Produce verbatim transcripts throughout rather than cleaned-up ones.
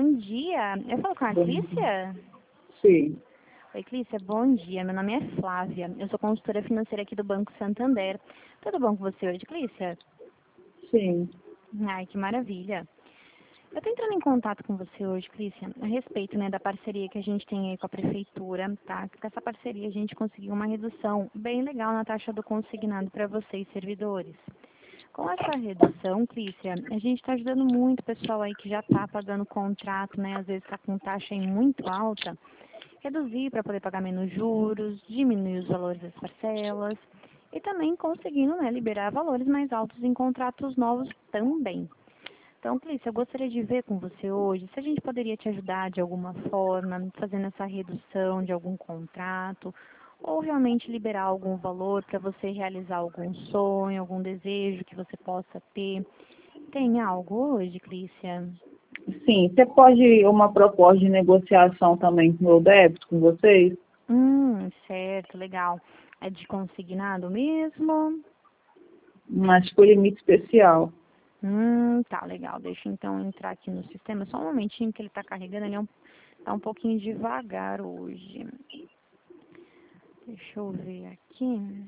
bom dia. Eu falo com a Bom Clícia? Sim, Oi, Clícia, bom dia. Meu nome é Flávia. Eu sou consultora financeira aqui do Banco Santander. Tudo bom com você hoje, Clícia? sim. Ai, que maravilha. Eu estou entrando em contato com você hoje, Clícia, a respeito, né, da parceria que a gente tem aí com a Prefeitura, tá? Com essa parceria a gente conseguiu uma redução bem legal na taxa do consignado para vocês, servidores. Com essa redução, Clícia, a gente está ajudando muito o pessoal aí que já está pagando contrato, né? Às vezes está com taxa aí muito alta, reduzir para poder pagar menos juros, diminuir os valores das parcelas e também conseguindo, né, liberar valores mais altos em contratos novos também. Então, Clícia, eu gostaria de ver com você hoje se a gente poderia te ajudar de alguma forma, fazendo essa redução de algum contrato, ou realmente liberar algum valor para você realizar algum sonho, algum desejo que você possa ter. Tem algo hoje, Clícia? Sim, você pode uma proposta de negociação também com o meu débito, com vocês? Hum, certo, legal. É de consignado mesmo? Mas por limite especial. Hum, tá, legal. Deixa eu então entrar aqui no sistema. Só um momentinho que ele está carregando, ele é um, tá um pouquinho devagar hoje. Deixa eu ver aqui.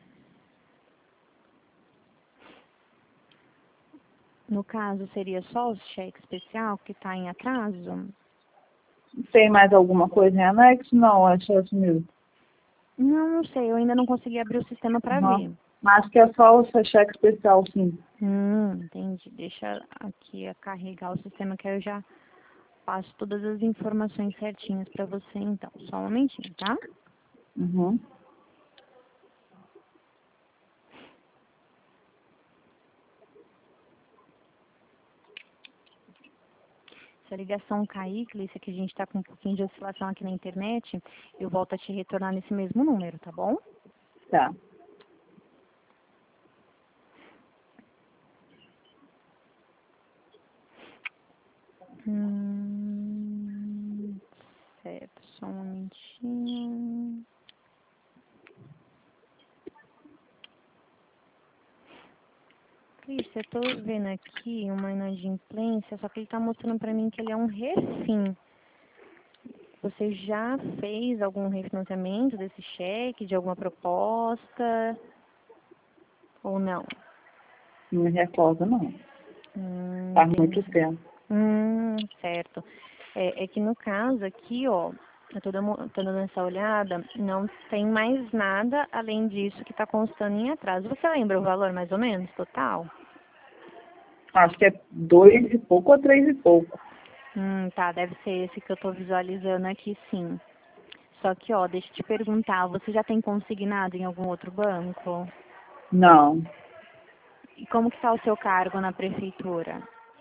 No caso, seria só o cheque especial que está em atraso? Tem mais alguma coisa em anexo? Não, é só isso mesmo. Não, não sei. Eu ainda não consegui abrir o sistema para Uhum. ver. Mas que é só o seu cheque especial, sim. Hum, entendi. Deixa aqui a carregar o sistema que aí eu já passo todas as informações certinhas para você, então. Só um momentinho, tá? Uhum. Se a ligação cair, Clícia, que a gente está com um pouquinho de oscilação aqui na internet, eu volto a te retornar nesse mesmo número, tá bom? Tá. Hum, certo, só um momentinho. Clícia, eu tô vendo aqui uma inadimplência, só que ele tá mostrando para mim que ele é um refim. Você já fez algum refinanciamento desse cheque, de alguma proposta, ou não? Não me recordo, não. Hum, Faz muito entendi. tempo. Hum, certo. É, é que no caso aqui, ó, eu tô dando, tô dando essa olhada, não tem mais nada além disso que está constando em atraso. Você lembra o valor mais ou menos, total? Acho que é dois e pouco ou três e pouco. Hum, tá, deve ser esse que eu tô visualizando aqui, sim. Só que, ó, deixa eu te perguntar, você já tem consignado em algum outro banco? Não. E como que está o seu cargo na prefeitura?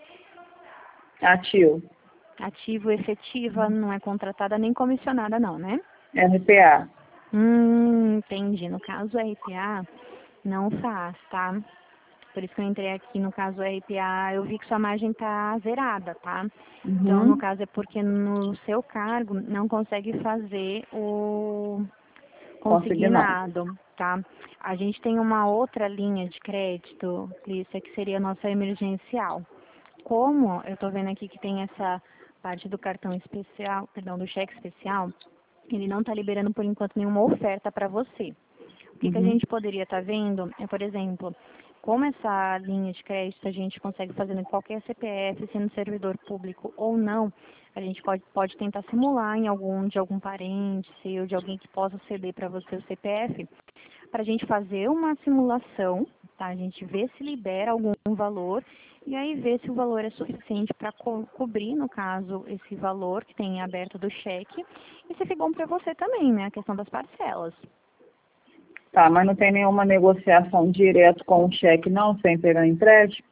Ativo. Ativo, efetiva, não é contratada nem comissionada não, né? R P A. Hum, entendi. No caso R P A, não faz, tá? Por isso que eu entrei aqui, no caso R P A, eu vi que sua margem tá zerada, tá? Então, no Uhum. caso, é porque no seu cargo não consegue fazer o Consignado. consignado, tá? A gente tem uma outra linha de crédito, Clícia, que seria a nossa emergencial. Como eu estou vendo aqui que tem essa parte do cartão especial, perdão, do cheque especial, ele não está liberando por enquanto nenhuma oferta para você. O que, que a Uhum. gente poderia estar vendo é, por exemplo, como essa linha de crédito a gente consegue fazer em qualquer C P F, sendo servidor público ou não, a gente pode, pode tentar simular em algum de algum parente seu, de alguém que possa ceder para você o C P F, para a gente fazer uma simulação, tá? A gente vê se libera algum valor e aí ver se o valor é suficiente para co cobrir, no caso, esse valor que tem aberto do cheque e se fica bom para você também, né? A questão das parcelas. Tá, mas não tem nenhuma negociação direto com o cheque, não, sem pegar empréstimo?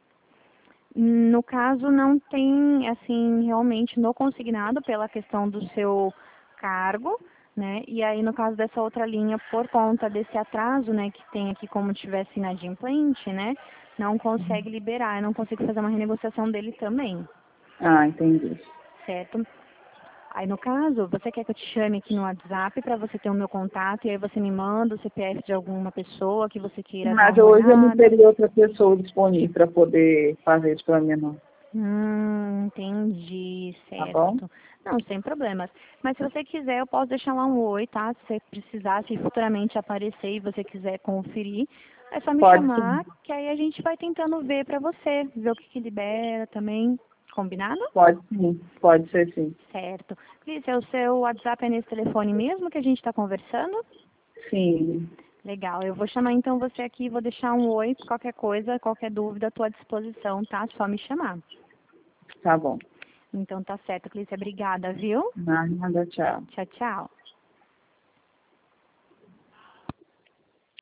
No caso, não tem, assim, realmente no consignado pela questão do seu cargo, né? E aí, no caso dessa outra linha, por conta desse atraso, né, que tem aqui como tivesse inadimplente, né, não consegue liberar, eu não consigo fazer uma renegociação dele também, Ah, entendi. certo? Aí, no caso, você quer que eu te chame aqui no WhatsApp para você ter o meu contato e aí você me manda o C P F de alguma pessoa que você queira dar Mas uma hoje eu não olhada? teria outra pessoa disponível para poder fazer isso para mim, não. Hum, entendi, Tá bom? certo. Não, sem problemas. Mas se você quiser, eu posso deixar lá um oi, tá? Se você precisar, se futuramente aparecer e você quiser conferir, é só me Pode sim. chamar, que aí a gente vai tentando ver pra você, ver o que que libera também. Combinado? Pode sim. Pode ser sim. Certo. Clícia, o seu WhatsApp é nesse telefone mesmo que a gente está conversando? Sim. Legal. Eu vou chamar então você aqui, vou deixar um oi, qualquer coisa, qualquer dúvida, estou à disposição, tá? Só me chamar. Tá bom. Então tá certo, Clícia. Obrigada, viu? Nada, tchau. Tchau, tchau.